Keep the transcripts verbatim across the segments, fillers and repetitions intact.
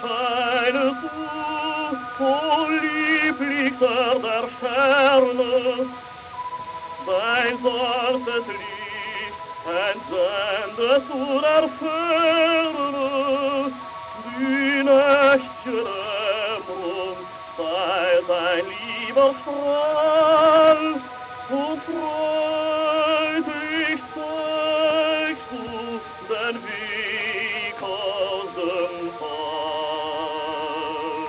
scheine zu, o lieblichster der Sterne, dein zartes Licht entsende zu der Ferne, die nächtliche Dämmerung sei dein lieber Strahl, und freudig zeigst du den Weg aus dem Tal.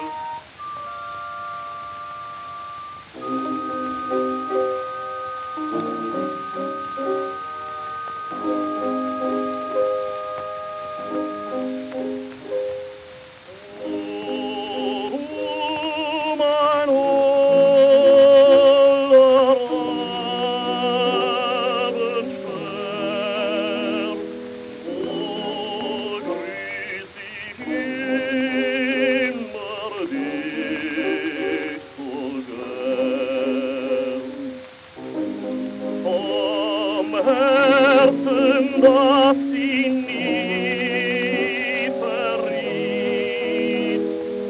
Herzen, das ihn nie verriet,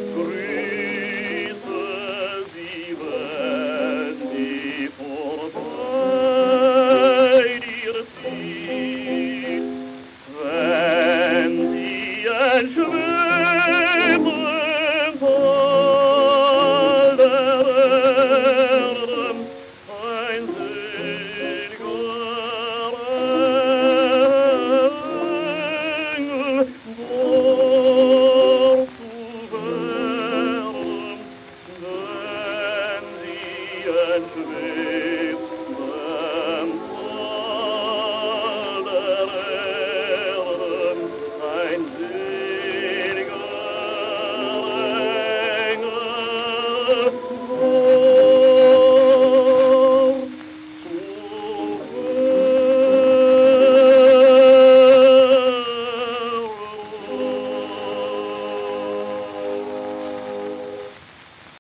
grüße sie, wenn sie vorbei dir zieht, wenn sie ein Schweben